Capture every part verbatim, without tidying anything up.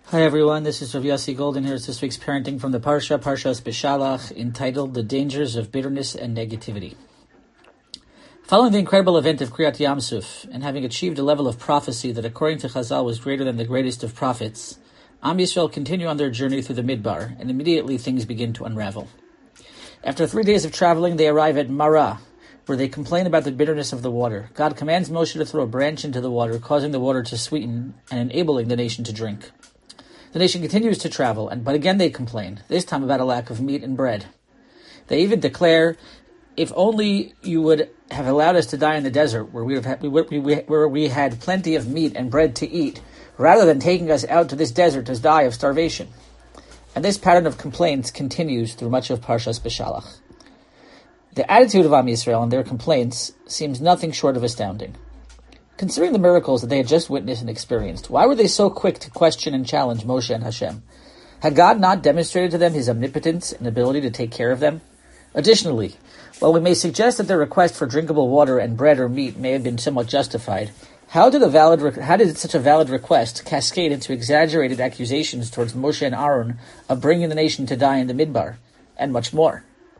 Hi everyone, this is Rav Yossi Golden. Here's this week's parenting from the Parsha, Parshas Beshalach, entitled The Dangers of Bitterness and Negativity. Following the incredible event of Kriyat Yamsuf, and having achieved a level of prophecy that according to Chazal was greater than the greatest of prophets, Am Yisrael continue on their journey through the Midbar, and immediately things begin to unravel. After three days of traveling, they arrive at Marah, where they complain about the bitterness of the water. God commands Moshe to throw a branch into the water, causing the water to sweeten and enabling the nation to drink. The nation continues to travel, and but again they complain, this time about a lack of meat and bread. They even declare, if only you would have allowed us to die in the desert, where we, have had, we, we, where we had plenty of meat and bread to eat, rather than taking us out to this desert to die of starvation. And this pattern of complaints continues through much of Parshas Beshalach. The attitude of Am Yisrael and their complaints seems nothing short of astounding. Considering the miracles that they had just witnessed and experienced, why were they so quick to question and challenge Moshe and Hashem? Had God not demonstrated to them his omnipotence and ability to take care of them? Additionally, while we may suggest that their request for drinkable water and bread or meat may have been somewhat justified, how did a valid how did such a valid request cascade into exaggerated accusations towards Moshe and Aaron of bringing the nation to die in the Midbar, and much more?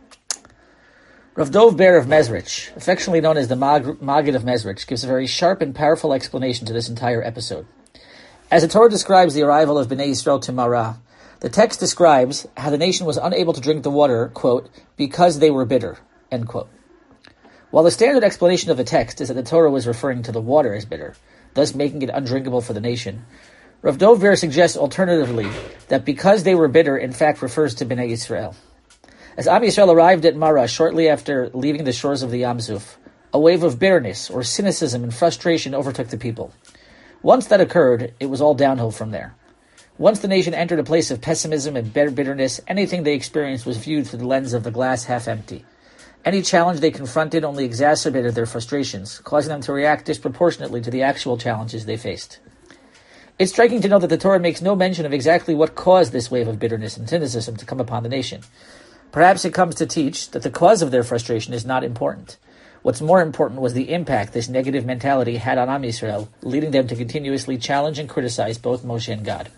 Rav Dov Ber of Mezrich, affectionately known as the Mag- Maggid of Mezrich, gives a very sharp and powerful explanation to this entire episode. As the Torah describes the arrival of Bnei Yisrael to Marah, the text describes how the nation was unable to drink the water, quote, because they were bitter, end quote. While the standard explanation of the text is that the Torah was referring to the water as bitter, thus making it undrinkable for the nation, Rav Dov Ber suggests alternatively that because they were bitter in fact refers to Bnei Yisrael. As Am Yisrael arrived at Marah shortly after leaving the shores of the Yamsuf, a wave of bitterness or cynicism and frustration overtook the people. Once that occurred, it was all downhill from there. Once the nation entered a place of pessimism and bitterness, anything they experienced was viewed through the lens of the glass half empty. Any challenge they confronted only exacerbated their frustrations, causing them to react disproportionately to the actual challenges they faced. It's striking to note that the Torah makes no mention of exactly what caused this wave of bitterness and cynicism to come upon the nation. Perhaps it comes to teach that the cause of their frustration is not important. What's more important was the impact this negative mentality had on Am Yisrael, leading them to continuously challenge and criticize both Moshe and God.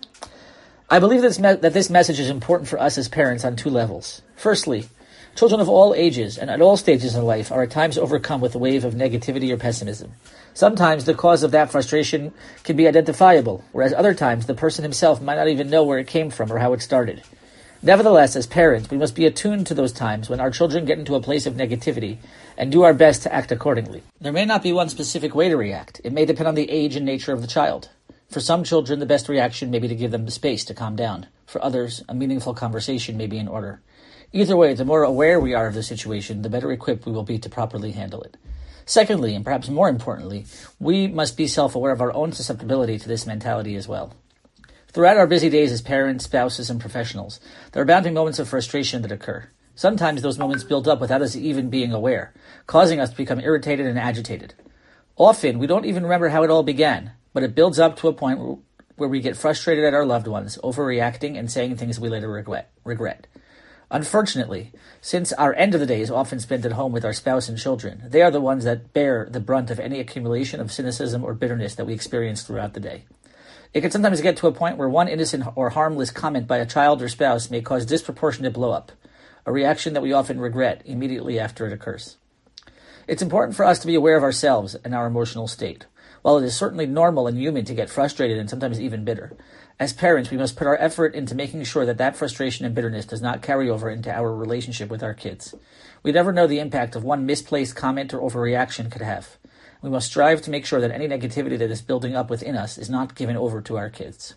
I believe this me- that this message is important for us as parents on two levels. Firstly, children of all ages and at all stages in life are at times overcome with a wave of negativity or pessimism. Sometimes the cause of that frustration can be identifiable, whereas other times the person himself might not even know where it came from or how it started. Nevertheless, as parents, we must be attuned to those times when our children get into a place of negativity and do our best to act accordingly. There may not be one specific way to react. It may depend on the age and nature of the child. For some children, the best reaction may be to give them the space to calm down. For others, a meaningful conversation may be in order. Either way, the more aware we are of the situation, the better equipped we will be to properly handle it. Secondly, and perhaps more importantly, we must be self-aware of our own susceptibility to this mentality as well. Throughout our busy days as parents, spouses, and professionals, there are bound to be moments of frustration that occur. Sometimes those moments build up without us even being aware, causing us to become irritated and agitated. Often, we don't even remember how it all began, but it builds up to a point where we get frustrated at our loved ones, overreacting and saying things we later regret. regret. Unfortunately, since our end of the day is often spent at home with our spouse and children, they are the ones that bear the brunt of any accumulation of cynicism or bitterness that we experience throughout the day. It can sometimes get to a point where one innocent or harmless comment by a child or spouse may cause disproportionate blow-up, a reaction that we often regret immediately after it occurs. It's important for us to be aware of ourselves and our emotional state. While it is certainly normal and human to get frustrated and sometimes even bitter, as parents, we must put our effort into making sure that that frustration and bitterness does not carry over into our relationship with our kids. We never know the impact of one misplaced comment or overreaction could have. We must strive to make sure that any negativity that is building up within us is not given over to our kids.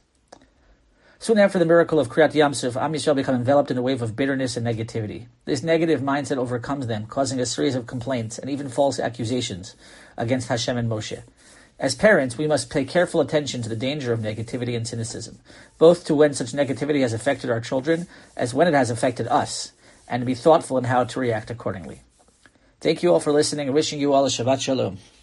Soon after the miracle of Kriyat Yamsuf, Am Yisrael become enveloped in a wave of bitterness and negativity. This negative mindset overcomes them, causing a series of complaints and even false accusations against Hashem and Moshe. As parents, we must pay careful attention to the danger of negativity and cynicism, both to when such negativity has affected our children, as when it has affected us, and to be thoughtful in how to react accordingly. Thank you all for listening and wishing you all a Shabbat Shalom.